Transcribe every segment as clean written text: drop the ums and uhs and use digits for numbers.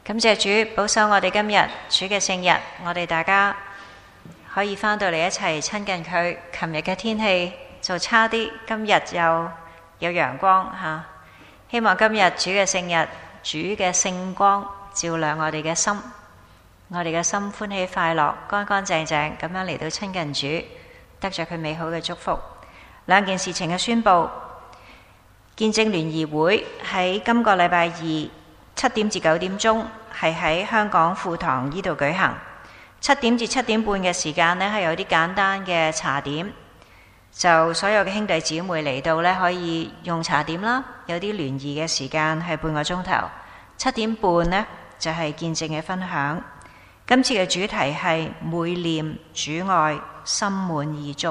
感謝主保守我哋今日主嘅聖日，我哋大家可以返到嚟一齊親近佢。琴日嘅天氣就差啲，今日又有陽光嚇。希望今日主嘅聖日，主嘅聖光照亮我哋嘅心，我哋嘅心歡喜快樂，乾乾淨淨咁樣嚟到親近主，得着佢美好嘅祝福。兩件事情嘅宣佈，見證聯誼會喺今個禮拜二7點至9點鐘係喺香港富堂呢度舉行。7點至7點半嘅時間呢，係有啲簡單嘅茶點，就所有嘅兄弟姊妹嚟到呢，可以用茶點啦。有啲聯誼嘅時間係半個鐘頭。7點半呢，就係見證嘅分享。今次嘅主題係每念主愛，心滿意足。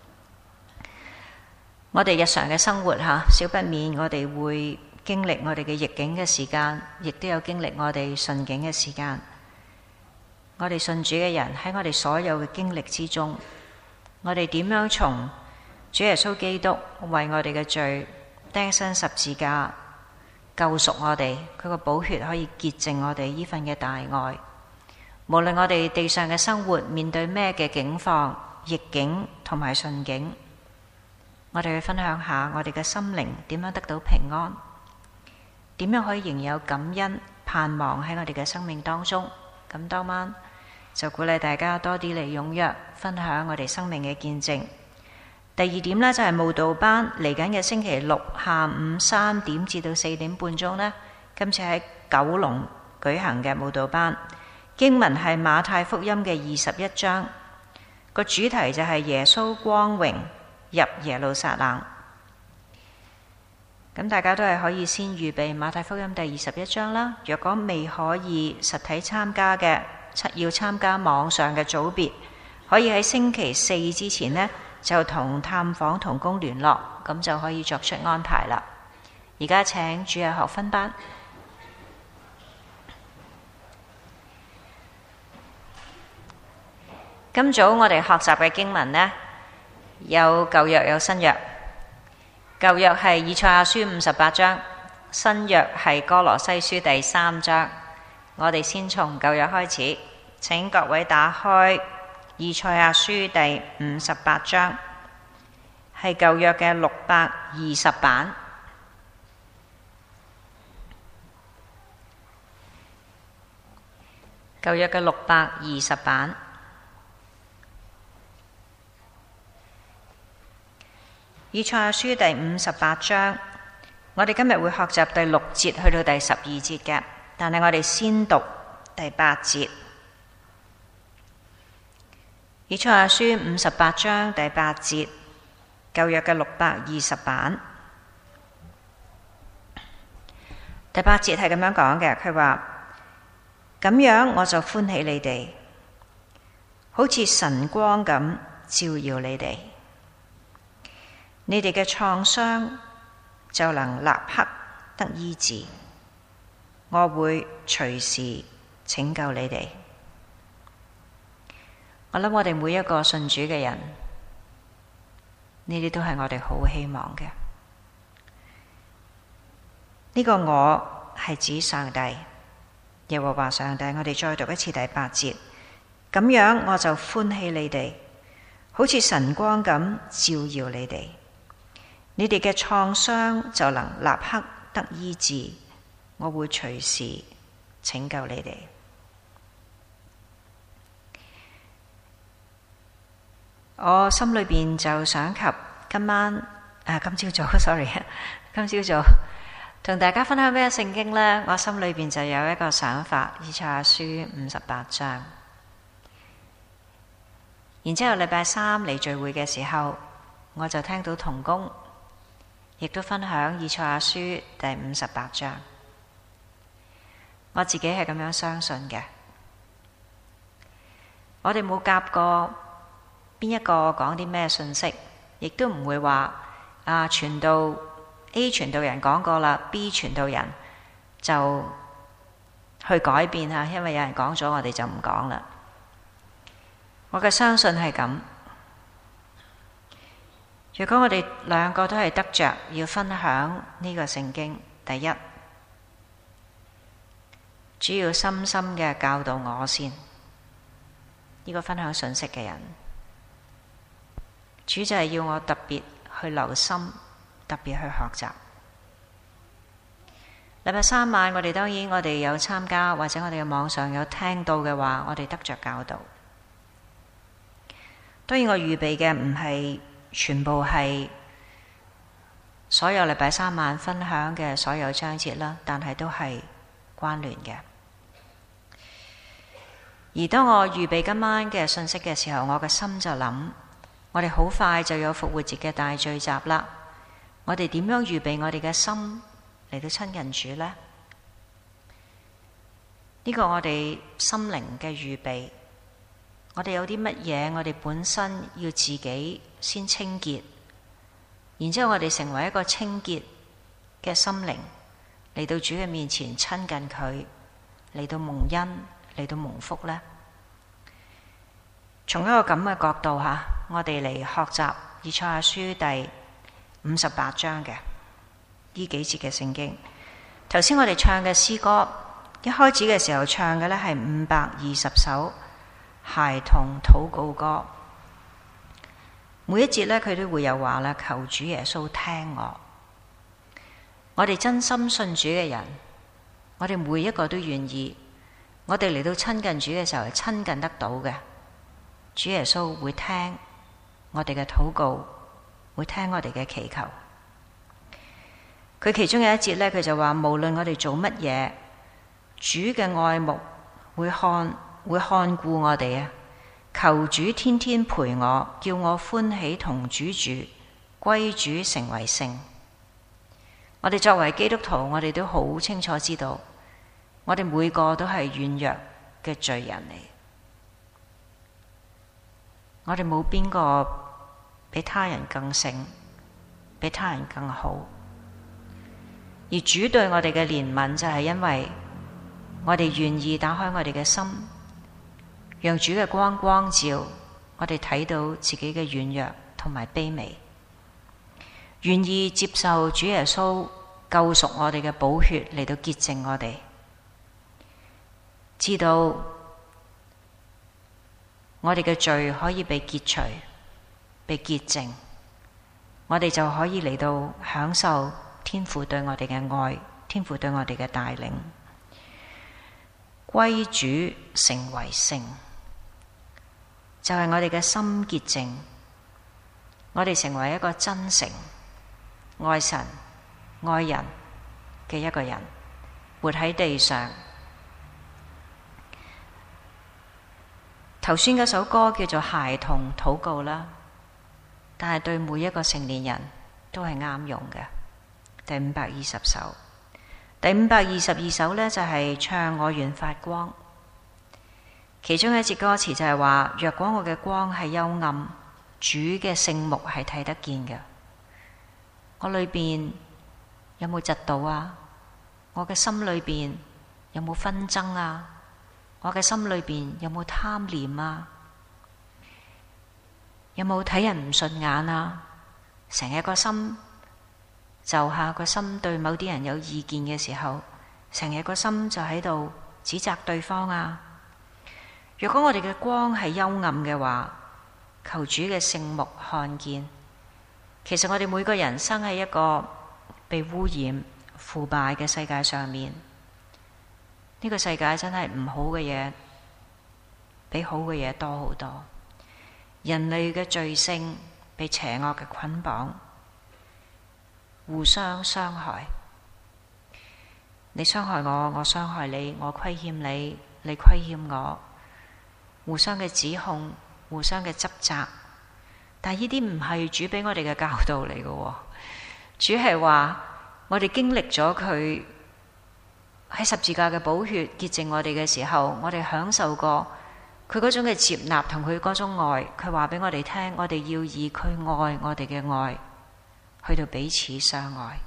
我哋日常嘅生活少不免我哋會經歷我哋嘅逆境嘅時間，亦都有經歷我哋順境嘅時間。我哋信主嘅人喺我哋所有嘅經歷之中，我哋點樣從主耶穌基督為我哋嘅罪釘身十字架救贖我哋，佢個寶血可以潔淨我哋呢份嘅大愛。無論我哋地上嘅生活面對咩嘅境況、逆境同埋順境，我哋去分享下我哋嘅心靈點樣得到平安，點樣可以仍有感恩盼望喺我哋嘅生命當中。咁當晚就鼓勵大家多啲嚟踴躍分享我哋生命嘅見證。第二點呢，就係慕道班嚟緊嘅星期六下午3點至到4點半鐘呢，今次喺九龍舉行嘅慕道班，經文係馬太福音嘅21章，個主題就係耶穌光榮入耶路撒冷。咁大家都係可以先預備馬太福音第21章啦。若果未可以實體參加嘅，要參加網上嘅組別，可以喺星期4之前呢，就同探訪同工聯絡，咁就可以作出安排啦。而家請主日學分班。今早我哋學習嘅經文呢，有舊約有新約。舊約係以賽亞書58章，新約係歌羅西書第3章。我哋先從舊約開始，請各位打開以賽亞書第58章，係舊約嘅620版。舊約嘅620版。以賽亞書第58章，我哋今日會學習第6節去到第12節嘅，但係我哋先讀第8節。以賽亞書58章第8節，舊約嘅620版。第8節係咁樣講嘅，佢話：咁樣我就歡喜你哋，好似晨光咁照耀你哋。你哋嘅創傷就能立刻得醫治，我會隨時拯救你哋。我諗我哋每一個信主嘅人，呢啲都係我哋好希望嘅。呢個我係指上帝，耶和華上帝。我哋再讀一次第8節，咁樣我就歡喜你哋，好似晨光咁照耀你哋。你哋嘅創傷就能立刻得醫治，我會隨時拯救你哋。我心裏邊就想及今朝早同大家分享咩聖經呢？我心裏邊就有一個想法，以賽亞書58章。然之後禮拜3嚟聚會嘅時候，我就聽到同工亦都分享以賽亞書第58章，我自己係咁樣相信嘅。我哋冇夾過邊一個講啲咩信息，亦都唔會話傳道 A 傳道人講過啦， B 傳道人就去改變下，因為有人講咗，我哋就唔講啦。我嘅相信係咁。如果我哋兩個都係得着要分享呢個聖經，第一， 主要深深嘅教導我先，呢個分享信息嘅人，主就係要我特別去留心，特別去學習。禮拜三晚我哋當然我哋有參加，或者我哋嘅網上有聽到嘅話，我哋得着教導。當然我預備嘅唔係全部係所有禮拜三晚分享嘅所有章節啦，但係都係關聯嘅。而當我預備今晚嘅信息嘅時候，我嘅心就諗，我哋好快就有復活節嘅大聚集啦。我哋點樣預備我哋嘅心嚟到親近主呢？呢個我哋心靈嘅預備，我哋有啲乜嘢？我哋本身要自己先清潔，然之後我哋成為一個清潔嘅心靈，嚟到主嘅面前親近佢，嚟到蒙恩，嚟到蒙福呢。從一個咁嘅角度吓，我哋嚟學習以賽亞書第58章嘅呢幾節嘅聖經。頭先我哋唱嘅詩歌，一開始嘅時候唱嘅呢係520首孩童禱告歌。每一節呢，佢都會有話啦，求主耶穌聽我。我哋真心信主嘅人，我哋每一個都願意，我哋嚟到親近主嘅時候係親近得到嘅。主耶穌會聽我哋嘅禱告，會聽我哋嘅祈求。佢其中有一節呢，佢就話，無論我哋做乜嘢，主嘅愛慕會看顧我哋啊！求主天天陪我，叫我歡喜同主住，歸主成為聖。我哋作為基督徒，我哋都好清楚知道，我哋每個都係軟弱嘅罪人嚟。我哋冇邊個比他人更聖，比他人更好。而主對我哋嘅憐憫就係因為我哋願意打開我哋嘅心，讓主嘅光照我哋，睇到自己嘅軟弱同埋卑微，願意接受主耶穌救贖我哋嘅寶血嚟到潔淨我哋，知道我哋嘅罪可以被潔除、被潔淨，我哋就可以嚟到享受天父對我哋嘅愛，天父對我哋嘅帶領，歸主成為聖，就係我哋嘅心潔淨，我哋成為一個真誠愛神愛人嘅一個人，活喺地上。頭先嗰首歌叫做《孩童禱告》啦，但係對每一個成年人都係啱用嘅。第520首，第522首呢，就係唱我願發光。其中一節歌詞就係話，若果我嘅光係幽暗，主嘅聖目係睇得見嘅。我裏邊有冇嫉妒啊？我嘅心裏邊有冇紛爭啊？我嘅心裏邊有冇貪念啊？有冇睇人唔順眼啊？成日個心就下個心對某啲人有意見嘅時候，成日個心就喺度指責對方啊！如果我哋嘅光係幽暗嘅話，求主嘅聖目看見。其實我哋每個人生喺一個被污染、腐敗嘅世界上面。呢個世界真係唔好嘅嘢比好嘅嘢多好多。人類嘅罪性被邪惡嘅捆綁，互相傷害。你傷害我，我傷害你，我虧欠你，你虧欠我。互相嘅指控，互相嘅執責。但係呢啲唔係主俾我哋嘅教導嚟嘅。主係話我哋經歷咗佢喺十字架嘅寶血潔淨我哋嘅時候，我哋享受過佢嗰種嘅接納同佢嗰種愛。佢話俾我哋聽，我哋要以佢愛我哋嘅愛去到彼此相愛。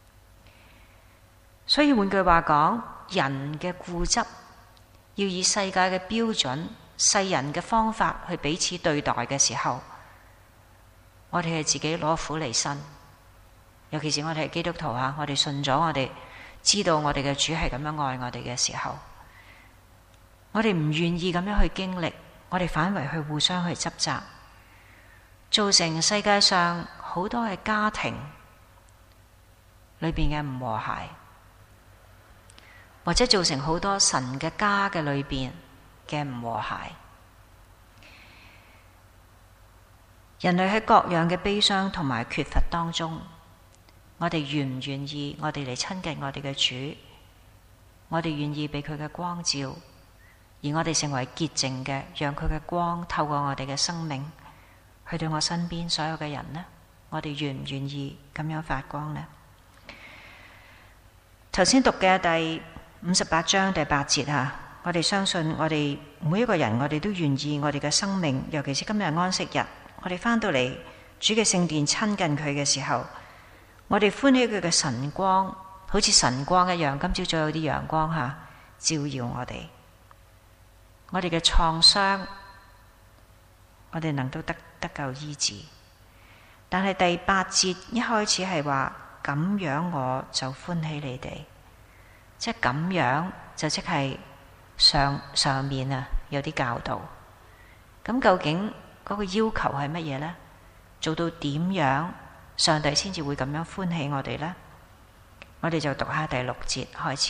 所以換句話講，人嘅固執要以世界嘅標準、世人嘅方法去彼此對待嘅時候，我哋係自己攞苦嚟辛。尤其是我哋係基督徒啊，我哋信咗，我哋知道我哋嘅主係咁樣愛我哋嘅時候， 我哋唔願意咁樣去經歷，我哋反為去互相去執責，造成世界上好多嘅家庭裏邊嘅唔和諧，或者造成好多神嘅家嘅裏邊嘅唔和諧。人類喺各樣嘅悲傷同埋缺乏當中，我哋願唔願意我哋嚟親近我哋嘅主？我哋願意俾佢嘅光照，而我哋成為潔淨嘅，讓佢嘅光透過我哋嘅生命去到我身邊所有嘅人呢？我哋願唔願意咁樣發光呢？頭先讀嘅第58章第8節啊，我哋相信我哋每一個人，我哋都願意我哋嘅生命，尤其是今日安息日，我哋返到嚟主嘅聖殿親近佢嘅時候，我哋歡喜佢嘅晨光，好似晨光一樣。今朝早有啲陽光照耀我哋，我哋嘅創傷，我哋能夠得救醫治。但係第8節一開始係話，咁樣我就歡喜你哋，即係咁樣就即係上面有啲教導。咁究竟嗰個要求係乜嘢呢？做到點樣上帝先至會咁樣歡喜我哋呢？我哋就讀下第6節開始。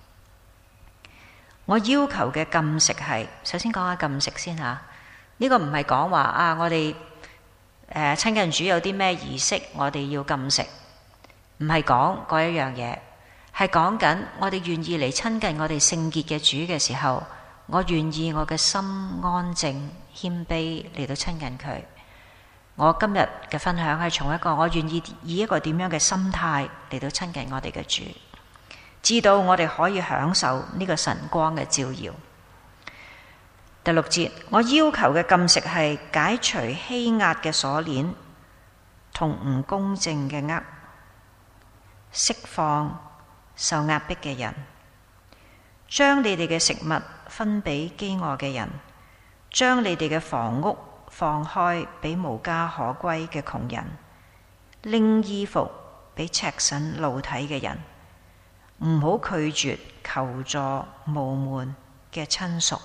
我要求嘅禁食係，首先講下禁食先吓。呢個唔係講話我哋親近主有啲咩儀式，我哋要禁食，唔係講嗰一樣嘢，係講緊我哋願意嚟親近我哋聖潔嘅主嘅時候，我願意我嘅心安靜謙卑嚟到親近佢。我今日嘅分享係從一個我願意以一個點樣嘅心態嚟到親近我哋嘅主，知道我哋可以享受呢個晨光嘅照耀。第6節，我要求嘅禁食係解除欺壓嘅鎖鏈同唔公正嘅軛，釋放受壓迫嘅人，將你哋嘅食物分俾飢餓嘅人，將你哋嘅房屋放開俾無家可歸嘅窮人，拎衣服俾赤身露體嘅人，唔好拒絕求助無門嘅親屬。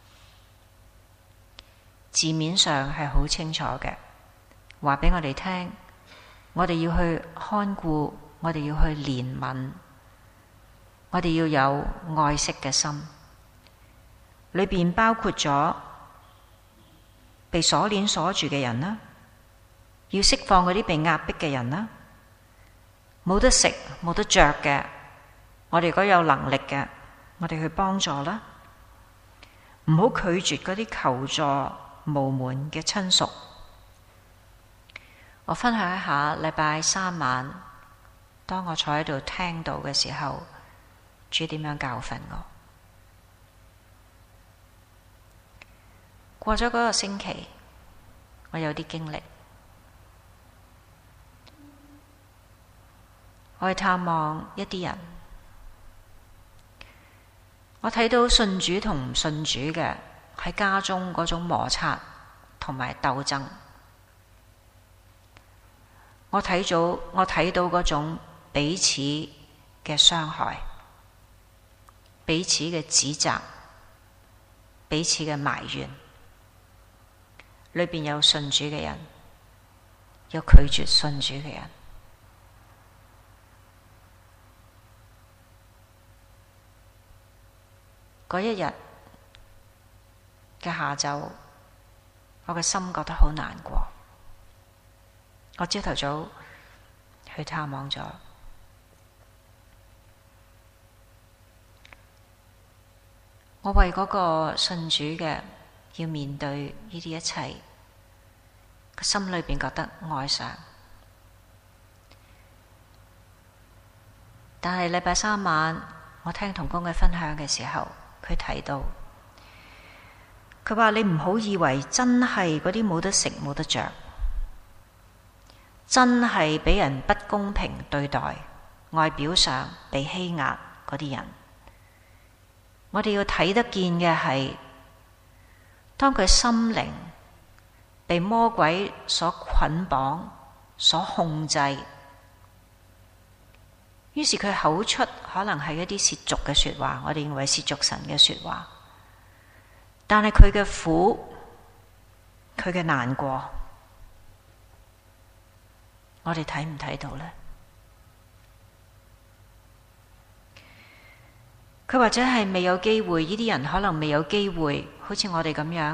字面上係好清楚嘅，話俾我哋聽，我哋要去看顧，我哋要去憐憫，我哋要有愛惜嘅心，裏邊包括咗被鎖鏈鎖住嘅人啦，要釋放嗰啲被壓迫嘅人啦，冇得食冇得着嘅，我哋如果有能力嘅，我哋去幫助啦，唔好拒絕嗰啲求助無門嘅親屬。我分享一下禮拜3晚，當我坐喺度聽到嘅時候，主點樣教訓我。過咗嗰個星期，我有啲經歷，我去探望一啲人，我睇到信主同唔信主嘅喺家中嗰種摩擦同埋鬥爭，我睇到嗰種彼此嘅傷害，彼此嘅指責，彼此嘅埋怨，裏邊有信主嘅人，有拒絕信主嘅人。嗰一日嘅下晝，我嘅心覺得好難過。我朝頭早去探望咗，我為嗰個信主嘅要面對呢啲一切，個心裏邊覺得哀傷。但係禮拜3晚，我聽同工嘅分享嘅時候，佢提到，佢話你唔好以為真係嗰啲冇得食冇得着，真係俾人不公平對待，外表上被欺壓嗰啲人，我哋要睇得見嘅係，當佢心靈被魔鬼所捆綁、所控制，於是佢口出可能係一啲褻瀆嘅說話，我哋認為褻瀆神嘅說話， 但係佢嘅苦，佢嘅難過，我哋睇唔睇到呢？佢或者係未有機會，呢啲人可能未有機會，好似我哋咁樣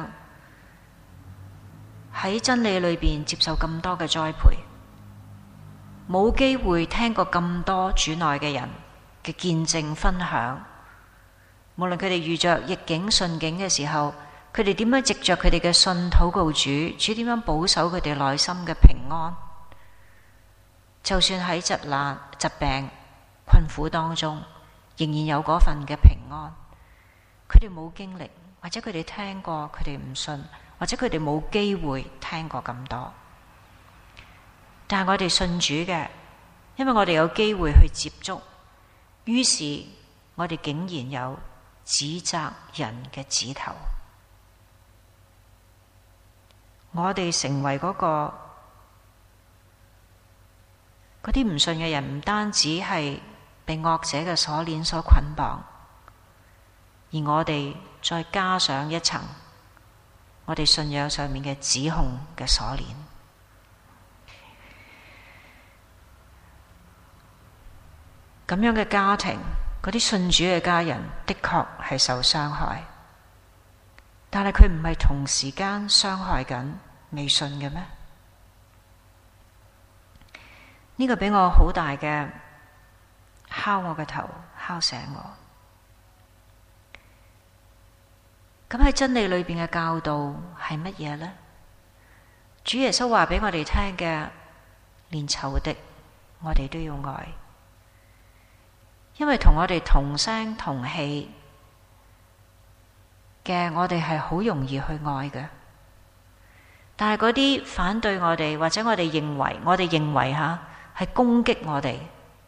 喺真理裏邊接受咁多嘅栽培，冇機會聽過咁多主內嘅人嘅見證分享。無論佢哋遇着逆境順境嘅時候，佢哋點樣藉着佢哋嘅信禱告主，主點樣保守佢哋內心嘅平安。就算喺疾難、疾病、困苦當中，仍然有嗰份嘅平安。佢哋冇經歷，或者佢哋聽過，佢哋唔信，或者佢哋冇機會聽過咁多。但係我哋信主嘅，因為我哋有機會去接觸，於是我哋竟然有指責人嘅指頭。我哋成為嗰啲唔信嘅人，唔單止係被惡者嘅鎖鏈所捆綁，而我哋再加上一層我哋信仰上面嘅指控嘅鎖鏈。咁樣嘅家庭，嗰啲信主嘅家人的確係受傷害，但係佢唔係同時間傷害緊未信嘅咩？呢個俾我好大嘅敲我嘅頭，敲醒我。咁喺真理裏邊嘅教導係乜嘢呢？主耶穌話俾我哋聽嘅，連仇敵我哋都要愛，因為同我哋同聲同氣嘅，我哋係好容易去愛嘅。但係嗰啲反對我哋，或者我哋認為係攻擊我哋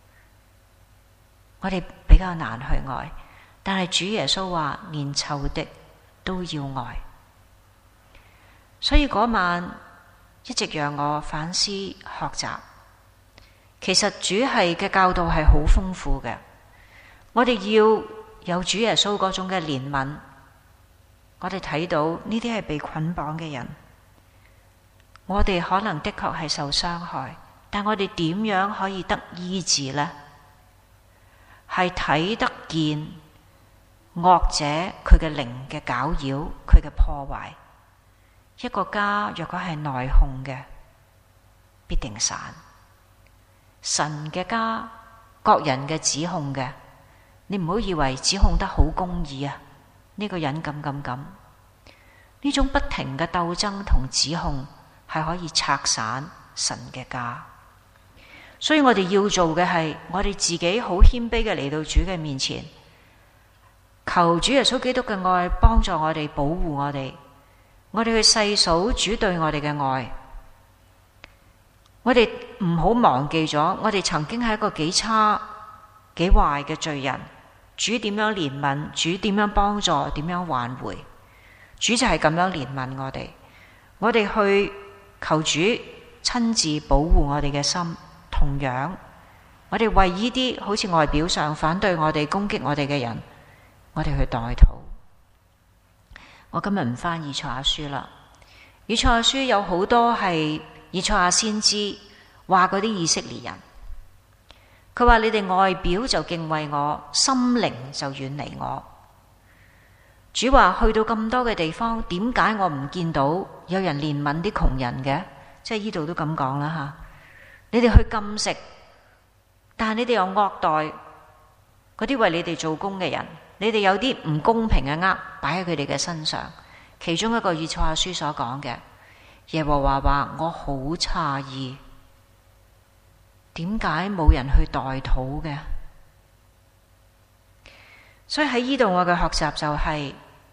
比較難去愛。但係主耶穌話，連仇敵都要愛。所以嗰晚一直讓我反思學習。其實主係嘅教導係好豐富嘅。我哋要有主耶穌嗰種嘅憐憫。我哋睇到呢啲係被捆綁嘅人，我哋可能的確係受傷害，但我哋點樣可以得醫治呢？係睇得見惡者佢嘅靈嘅攪擾，佢嘅破壞。一個家若果係內訌嘅，必定散。神嘅家，各人嘅指控嘅，你唔好以為指控得好公義啊！呢個人咁，呢種不停嘅鬥爭同指控係可以拆散神嘅家。所以我哋要做嘅係，我哋自己好謙卑嘅嚟到主嘅面前，求主耶穌基督嘅愛幫助我哋，保護我哋。我哋去細數主對我哋嘅愛，我哋唔好忘記咗，我哋曾經係一個幾差幾壞嘅罪人。主點樣憐憫，主點樣幫助，點樣挽回，主就係咁樣憐憫我哋。我哋去求主親自保護我哋嘅心。同樣，我哋為呢啲好似外表上反對我哋、攻擊我哋嘅人，我哋去代禱。我今日唔翻以賽亞書啦。以賽亞書有好多係以賽亞先知話嗰啲以色列人。佢話：你哋外表就敬畏我，心靈就遠離我。主話：去到咁多嘅地方，點解我唔見到有人憐憫啲窮人嘅？即係呢度都咁講啦吓。你哋去禁食，但係你哋又惡待嗰啲為你哋做工嘅人。你哋有啲唔公平嘅擺喺佢哋嘅身上。其中一個以賽亞書所講嘅，耶和華話：我好詫異。點解冇人去代禱嘅？所以喺呢度我嘅學習就係，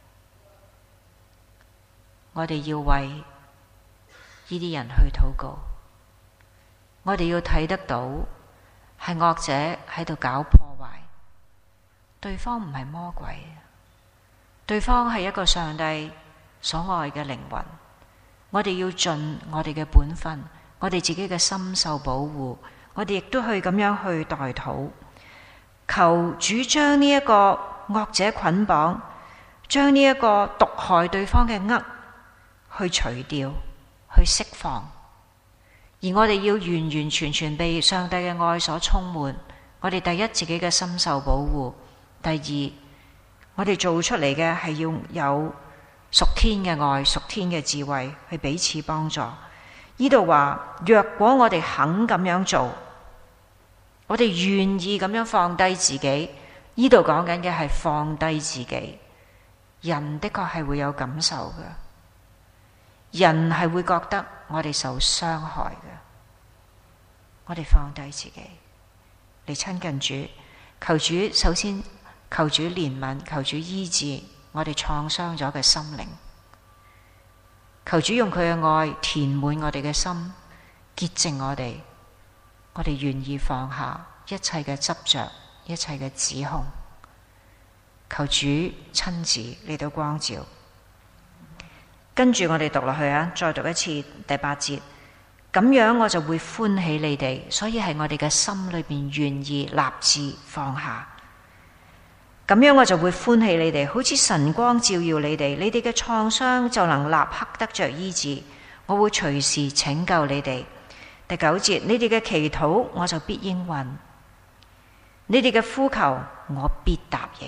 我哋要為呢啲人去禱告。我哋要睇得到係惡者喺度搞破壞，對方唔係魔鬼，對方係一個上帝所愛嘅靈魂。我哋要盡我哋嘅本分，我哋自己嘅心受保護。我哋亦都去咁樣去代禱，求主將呢一個惡者捆綁將呢一個毒害對方嘅軛去除掉，去釋放。而我哋要完完全全被上帝嘅愛所充滿。我哋第一，自己嘅心受保護；第二，我哋做出嚟嘅係要有屬天嘅愛、屬天嘅智慧去彼此幫助。呢度話，若果我哋肯咁樣做，我哋願意咁樣放低自己，呢度講緊嘅係放低自己。人的確係會有感受嘅，人係會覺得我哋受傷害嘅。我哋放低自己嚟親近主，求主首先求主憐憫，求主醫治我哋創傷咗嘅心靈，求主用佢嘅愛填滿我哋嘅心，潔淨我哋。我哋願意放下一切嘅執着，一切嘅指控，求主親自嚟到光照。跟住我哋讀落去啊，再讀一次第8節。咁樣我就會歡喜你哋，所以係我哋嘅心裏邊願意立志放下。咁樣我就會歡喜你哋，好似晨光照耀你哋，你哋嘅創傷就能立刻得着醫治。我會隨時拯救你哋。第9節，你哋嘅祈禱我就必應允，你哋嘅呼求我必答應。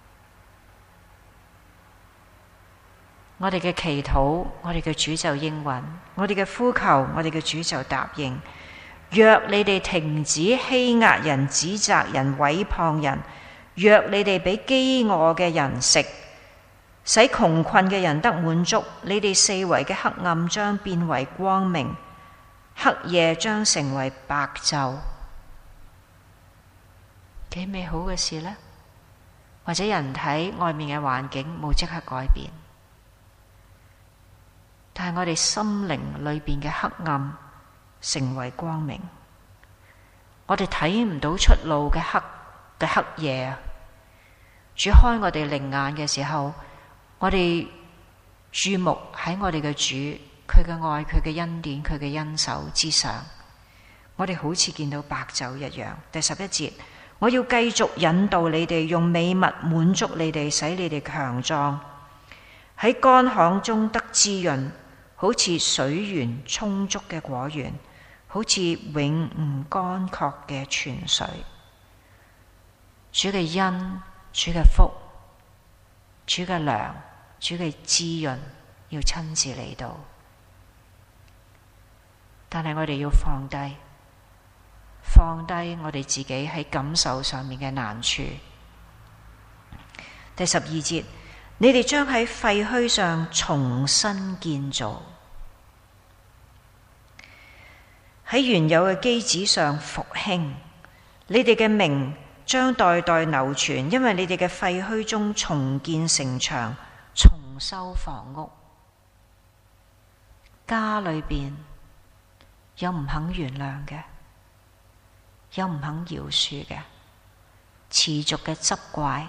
我哋嘅祈禱，我哋嘅主就應允；我哋嘅呼求，我哋嘅主就答應。若你哋停止欺壓人、指責人、毀謗人；若你哋俾飢餓嘅人食，使窮困嘅人得滿足，你哋四圍嘅黑暗將變為光明，黑夜將成為白晝。幾美好嘅事呢？或者人睇外面嘅環境冇即刻改變，但係我哋心靈裏邊嘅黑暗成為光明，我哋睇唔到出路嘅黑夜啊！主開我哋靈眼嘅時候，我哋注目喺我哋嘅主，佢嘅愛、佢嘅恩典、佢嘅恩手之上，我哋好似見到白晝一樣。第11節，我要繼續引導你哋，用美物滿足你哋，使你哋強壯，喺乾旱中得滋潤，好似水源充足嘅果園，好似永唔乾涸嘅泉水。主嘅恩、主嘅福、主嘅糧、主嘅滋潤要親自嚟到，但係我哋要放低我哋自己喺感受上面嘅難處。第12節，你哋將喺廢墟上重新建造，喺原有嘅基址上復興。你哋嘅名將代代流傳，因為你哋嘅廢墟中重建城牆，重修房屋。家裏邊有唔肯原諒嘅，有唔肯饒恕嘅，持續嘅執怪，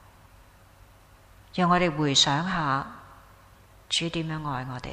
讓我哋回想下主點樣愛我哋。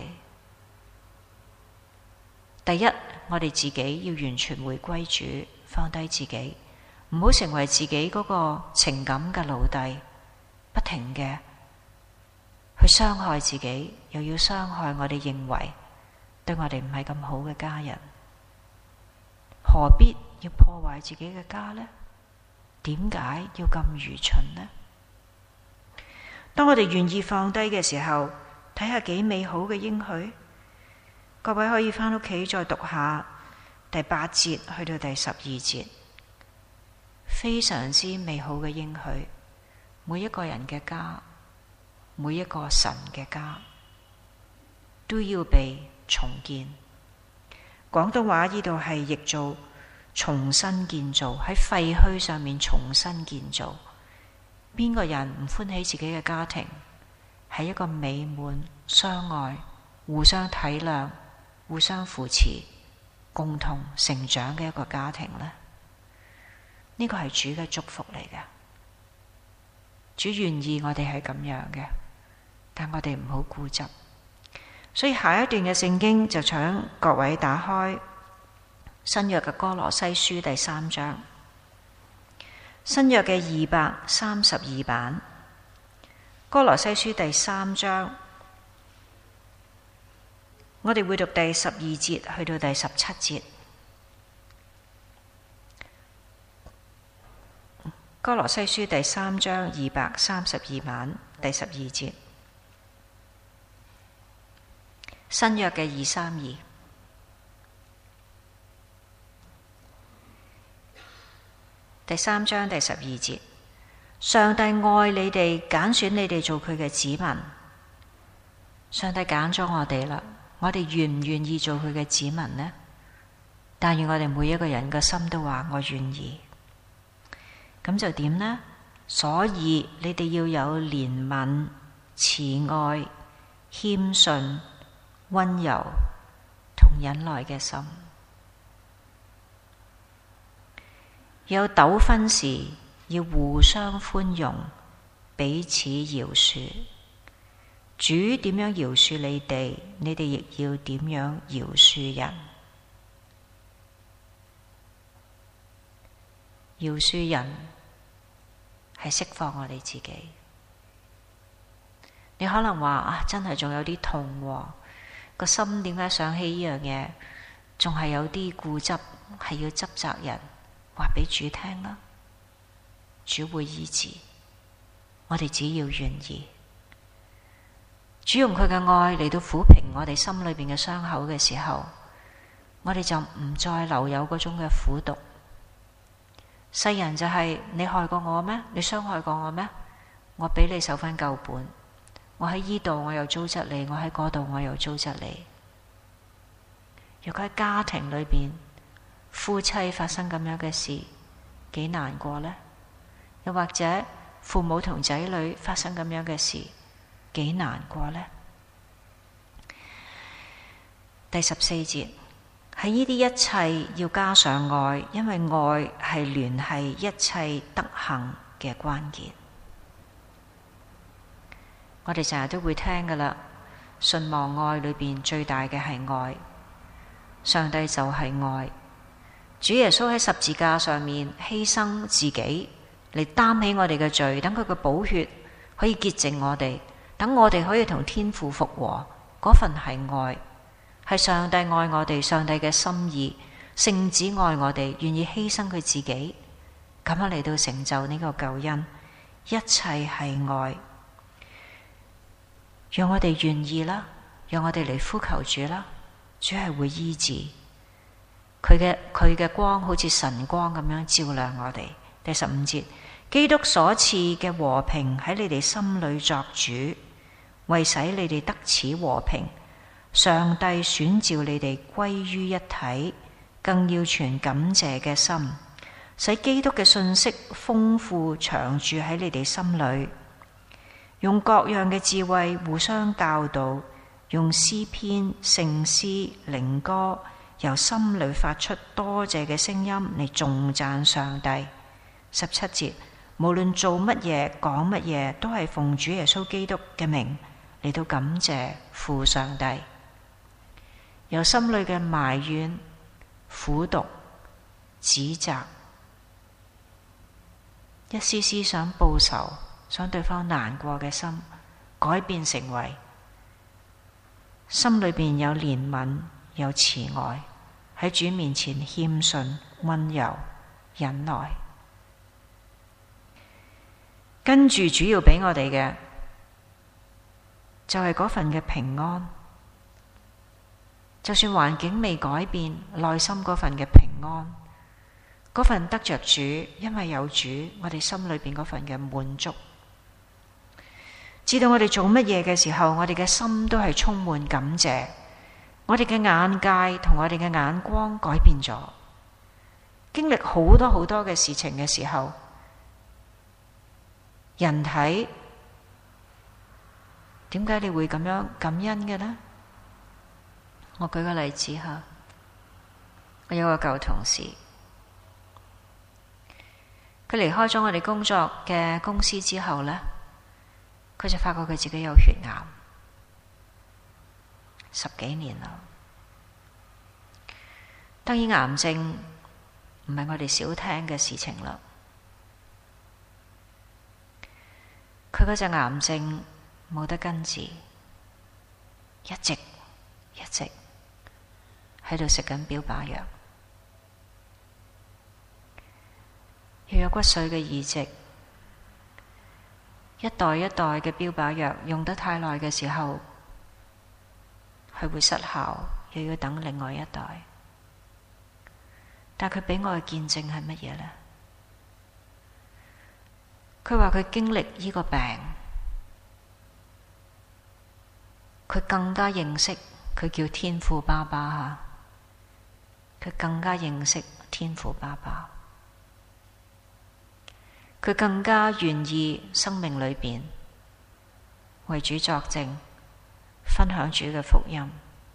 第一，我哋自己要完全回歸主，放低自己，唔好成為自己嗰個情感嘅奴隸，不停嘅去傷害自己，又要傷害我哋認為對我哋唔係咁好嘅家人。何必要破壞自己嘅家呢？點解要咁愚蠢呢？當我哋願意放低嘅時候，睇下幾美好嘅應許。各位可以返屋企再讀下第8節去到第12節，非常之美好嘅應許。每一個人嘅家，每一個神嘅家，都要被重建。廣東話呢度係譯做重新建造，喺廢墟上面重新建造。邊個人唔歡喜自己嘅家庭係一個美滿、相愛、互相體諒、互相扶持、共同成長嘅一個家庭呢？呢個係主嘅祝福嚟嘅。主願意我哋係咁樣嘅，但我哋唔好固執。所以下一段嘅聖經就請各位打開新約嘅歌羅西書第3章，新約嘅232版， 歌羅西書第3章，我哋會讀第12節去到第17節。歌羅西書第3章232版第12節，新約嘅232。第3章第12節，上帝愛你哋，揀選你哋做佢嘅子民。上帝揀咗我哋啦，我哋願唔願意做佢嘅子民呢？但願我哋每一個人嘅心都話我願意。咁就點呢？所以你哋要有憐憫、慈愛、謙遜、溫柔同忍耐嘅心。有糾紛時要互相寬容，彼此饒恕。主點樣饒恕你哋，你哋亦要點樣饒恕人。饒恕人係釋放我哋自己。你可能話真係仲有啲痛喎，個心點解想起呢樣嘢，仲係有啲固執，係要執責人。話俾主聽啦，主會醫治，我哋只要願意。主用佢嘅愛嚟到撫平我哋心裏邊嘅傷口嘅時候，我哋就唔再留有嗰種嘅苦毒。世人就係你害過我咩？你傷害過我咩？我俾你受翻夠本。我喺依度我又糟質你，我喺嗰度我又糟質你。如果喺家庭裏邊，夫妻發生咁樣嘅事，幾難過呢？又或者父母同仔女發生咁樣嘅事，幾難過呢？第14節，喺呢啲一切要加上愛，因為愛係聯繫一切德行嘅關鍵。我哋成日都會聽㗎喇，信望愛裏邊最大嘅係愛，上帝就係愛。主耶穌喺十字架上面犧牲自己嚟擔起我哋嘅罪，等佢嘅寶血可以潔淨我哋，等我哋可以同天父復和。嗰份係愛，係上帝愛我哋，上帝嘅心意，聖子愛我哋，願意犧牲佢自己，咁樣嚟到成就呢個救恩。一切係愛，讓我哋願意啦，讓我哋嚟呼求主啦，主係會醫治。佢嘅光好似晨光咁樣照亮我哋。第15節，基督所賜嘅和平喺你哋心裏作主，為使你哋得此和平，上帝選召你哋歸於一體，更要存感謝嘅心，使基督嘅信息豐富長住喺你哋心裏，用各樣嘅智慧互相教導，用詩篇、聖詩、靈歌，由心裏發出多謝嘅聲音嚟頌讚上帝。17節，無論做乜嘢講乜嘢，都係奉主耶穌基督嘅名嚟到感謝父上帝。由心裏嘅埋怨、苦毒、指責，一絲絲想報仇、想對方難過嘅心，改變成為心裏邊有憐憫、有慈愛，喺主面前謙遜、溫柔、忍耐。跟住主要俾我哋嘅就係嗰份嘅平安，就算環境未改變，內心嗰份嘅平安，嗰份得着主，因為有主，我哋心裏邊嗰份嘅滿足。知道我哋做乜嘢嘅時候，我哋嘅心都係充滿感謝，我哋嘅眼界同我哋嘅眼光改變咗。經歷好多好多嘅事情嘅時候，人睇，點解你會咁樣感恩嘅呢？我舉個例子吓，我有個舊同事，佢離開咗我哋工作嘅公司之後呢，佢就發覺佢自己有血癌，10幾年啦。當然癌症唔係我哋少聽嘅事情啦。佢佢嗰隻癌症冇得根治，一直喺度食緊標靶藥，要有骨髓嘅移植，一代一代嘅標靶藥用得太耐嘅時候，佢會失效，又要等另外一代。但佢俾我嘅見證係乜嘢呢？佢話佢經歷呢個病，佢更加認識，佢叫天父爸爸嚇，佢更加認識天父爸爸，佢更加願意生命裏邊為主作證，分享主嘅福音。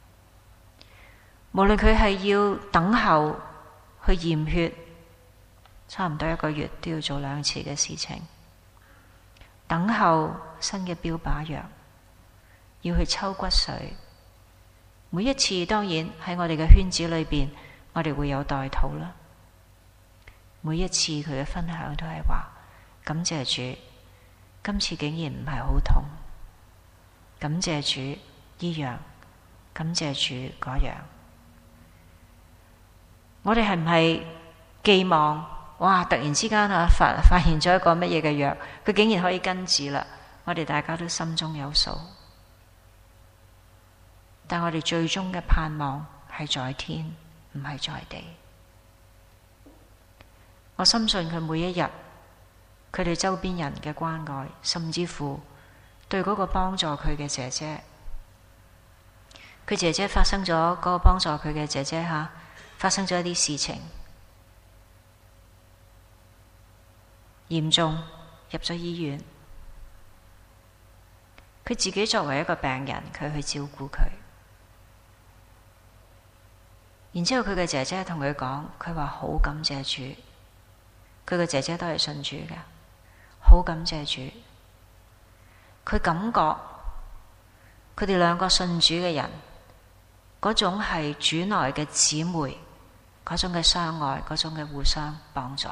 無論佢係要等候去驗血，差唔多1個月都要做2次嘅事情，等候新嘅標靶藥，要去抽骨髓。每一次當然喺我哋嘅圈子裏邊，我哋會有代禱啦。每一次佢嘅分享都係話感謝主，今次竟然唔係好痛，感謝主依樣，感謝主嗰樣。我哋係唔係寄望哇突然之間發現咗一個乜嘢嘅藥，佢竟然可以根治啦？我哋大家都心中有數，但我哋最終嘅盼望係在天，唔係在地。我深信佢每一日，佢哋周邊人嘅關愛，甚至乎對嗰個幫助佢嘅姐姐，佢姐姐發生咗嗰個幫助佢嘅姐姐發生咗一啲事情，嚴重入咗醫院。佢自己作為一個病人，佢去照顧佢。然之後佢嘅姐姐同佢講，佢話好感謝主。佢嘅姐姐都係信主嘅，好感謝主。佢感覺佢哋2個信主嘅人，嗰種係主內嘅姊妹，嗰種嘅相愛，嗰種嘅互相幫助。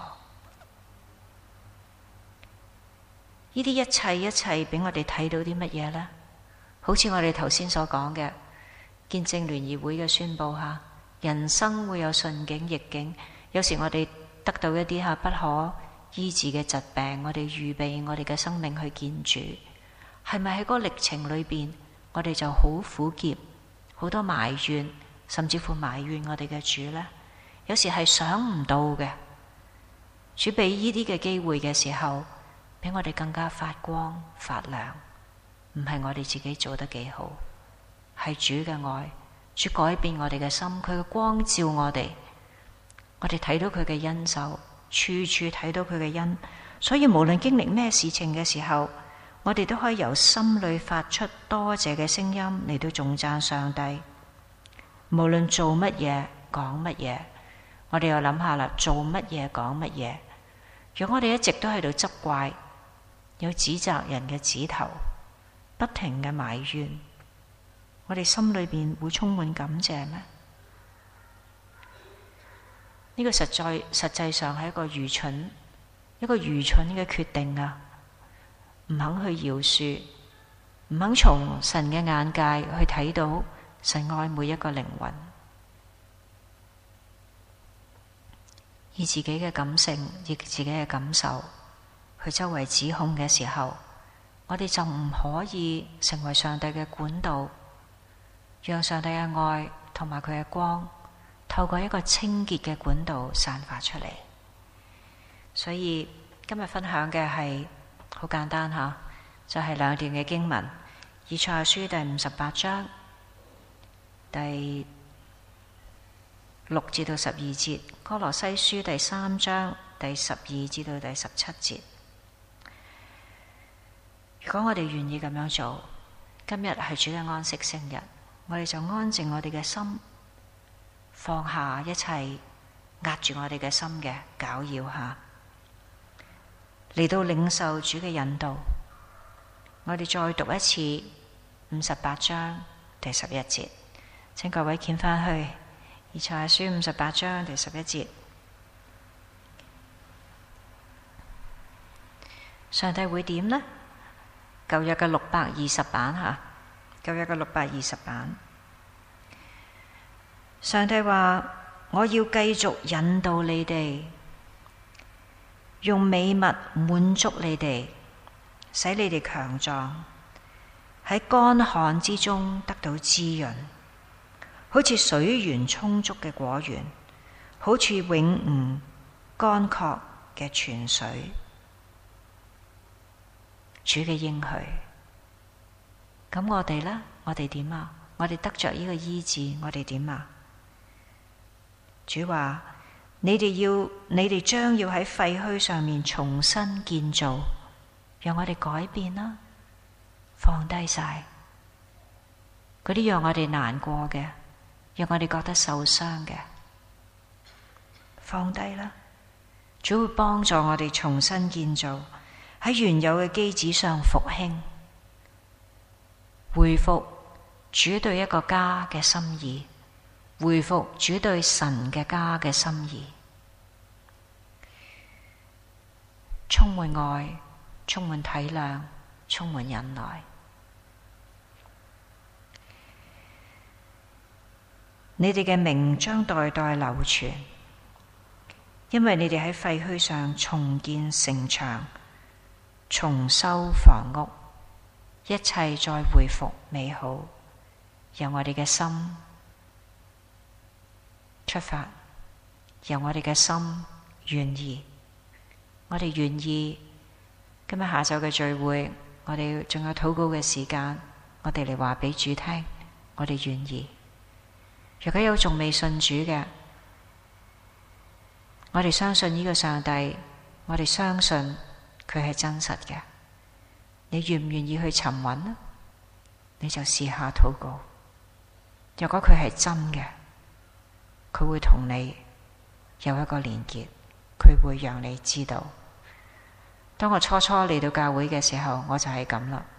呢啲一切俾我哋睇到啲乜嘢呢？好似我哋頭先所講嘅見證聯誼會嘅宣佈下，人生會有順境逆境。有時我哋得到一啲不可醫治嘅疾病，我哋預備我哋嘅生命去見主，係咪喺嗰個歷程裏邊，我哋就好苦澀，好多埋怨，甚至乎埋怨我哋嘅主呢？有時係想唔到嘅，主俾呢啲嘅機會嘅時候，俾我哋更加發光發亮，唔係我哋自己做得幾好，係主嘅愛，主改變我哋嘅心，佢嘅光照我哋，我哋睇到佢嘅恩手，處處睇到佢嘅恩，所以無論經歷咩事情嘅時候，我哋都可以由心裏發出多謝嘅聲音嚟到頌讚上帝。無論做乜嘢講乜嘢，我哋又諗下啦，做乜嘢講乜嘢。如果我哋一直都喺度責怪，有指責人嘅指頭，不停嘅埋怨，我哋心裏邊會充滿感謝咩？呢個實際上係一個愚蠢嘅決定啊！唔肯去饒恕，唔肯從神嘅眼界去睇到神愛每一個靈魂，以自己嘅感性，以自己嘅感受去周圍指控嘅時候，我哋就唔可以成為上帝嘅管道，讓上帝嘅愛同埋佢嘅光透過一個清潔嘅管道散發出嚟。所以今日分享嘅係好簡單就係2段嘅經文，以賽亞書第58章第6至到12節，歌羅西書第3章第12至到第17節。如果我哋願意咁樣做，今日係主嘅安息聖日，我哋就安靜我哋嘅心，放下一切壓住我哋嘅心嘅攪擾嚟到領受主嘅引導。我哋再讀一次58章第11節，請各位掀返去以賽亞書58章第11節。上帝會點呢？ 舊約嘅620版嚇，舊約嘅620版。上帝話：我要繼續引導你哋，用美物滿足你哋，使你哋強壯，喺乾旱之中得到滋潤，好似水源充足嘅果園，好似永唔乾涸嘅泉水。主嘅應許。咁我哋呢？我哋點啊？我哋得着呢個醫治，我哋點啊？主話：你哋將要喺廢墟上面重新建造，讓我哋改變啦，放低晒嗰啲讓我哋難過嘅，讓我哋覺得受傷嘅，放低啦。主會幫助我哋重新建造，喺原有嘅基礎上復興，恢復主對一個家嘅心意，恢復主對神嘅家嘅心意，充滿愛，充滿體諒，充滿忍耐。你哋嘅名將代代流傳，因為你哋喺廢墟上重建城牆，重修房屋，一切再恢復美好。由我哋嘅心出發，由我哋嘅心願意，我哋願意今日下晝嘅聚會，我哋仲有禱告嘅時間，我哋嚟話俾主聽，我哋願意。如果有仲未信主嘅，我哋相信呢個上帝，我哋相信佢係真實嘅。你願唔願意去尋揾呢？你就試下禱告。如果佢係真嘅，佢會同你有一個連結，佢會讓你知道。當我初初嚟到教會嘅時候，我就係咁啦。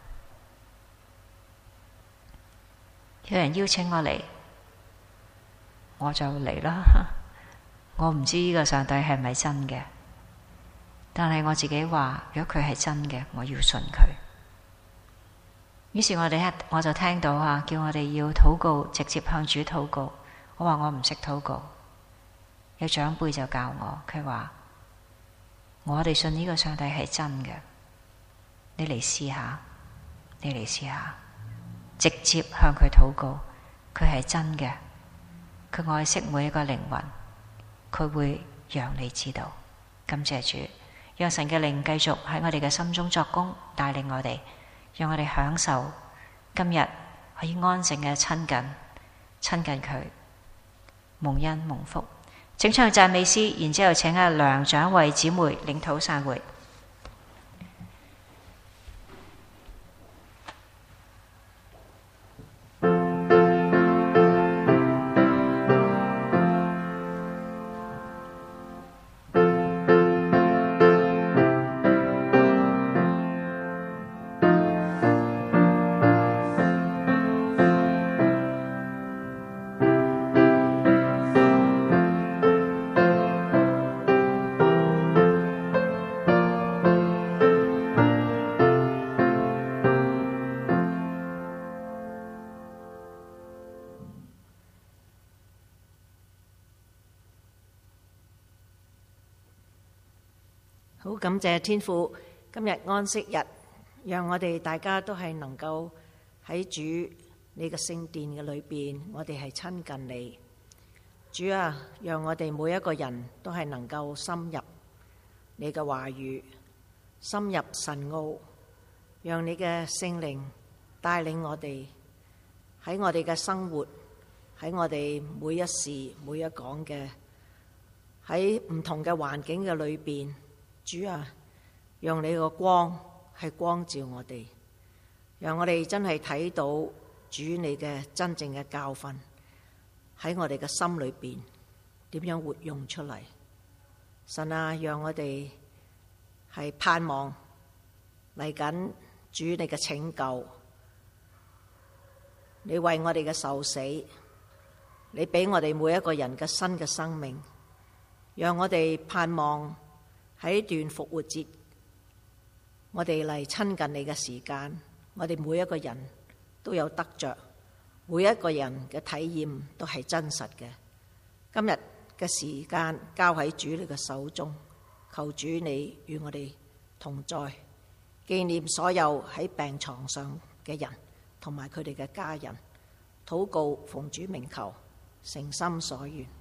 有人邀請我嚟，我就嚟啦。我唔知呢個上帝係咪真嘅，但係我自己話，如果佢係真嘅，我要信佢。於是我就聽到叫我哋要禱告，直接向主禱告。我話我唔識禱告，有長輩就教我，佢話我哋信呢個上帝係真嘅，你嚟試下，你嚟試下，直接向佢禱告，佢係真嘅，佢愛惜每一個靈魂，佢會讓你知道。感謝主，讓神嘅靈繼續喺我哋嘅心中作工，帶領我哋，讓我哋享受今日可以安靜嘅親近佢，蒙恩蒙福。請唱讚美詩，然之後請阿梁長為姊妹領禱散會。 好，感謝天父，今日安息日，讓我哋大家都係能夠喺主你嘅聖殿嘅裏邊，我哋係親近你。主啊，讓我哋每一個人都係能夠深入你嘅話語，深入神奧，讓你嘅聖靈帶領我哋喺我哋嘅生活，喺我哋每一時每一講嘅，喺唔同嘅環境嘅裏邊。主啊，讓你個光係光照我哋，讓我哋真係睇到主你嘅真正嘅教訓喺我哋嘅心裏邊點樣活用出嚟。神啊，讓我哋係盼望嚟緊主你嘅拯救，你為我哋嘅受死，你俾我哋每一個人嘅新嘅生命，讓我哋盼望喺段復活節， 我哋嚟親近你嘅時間，我哋每一個人都有得着，每一個人嘅體驗都係真實嘅。今日嘅時間交喺主你嘅手中，求主你與我哋同在，紀念所有喺病床上嘅人同埋佢哋嘅家人，禱告奉主名求，誠心所願。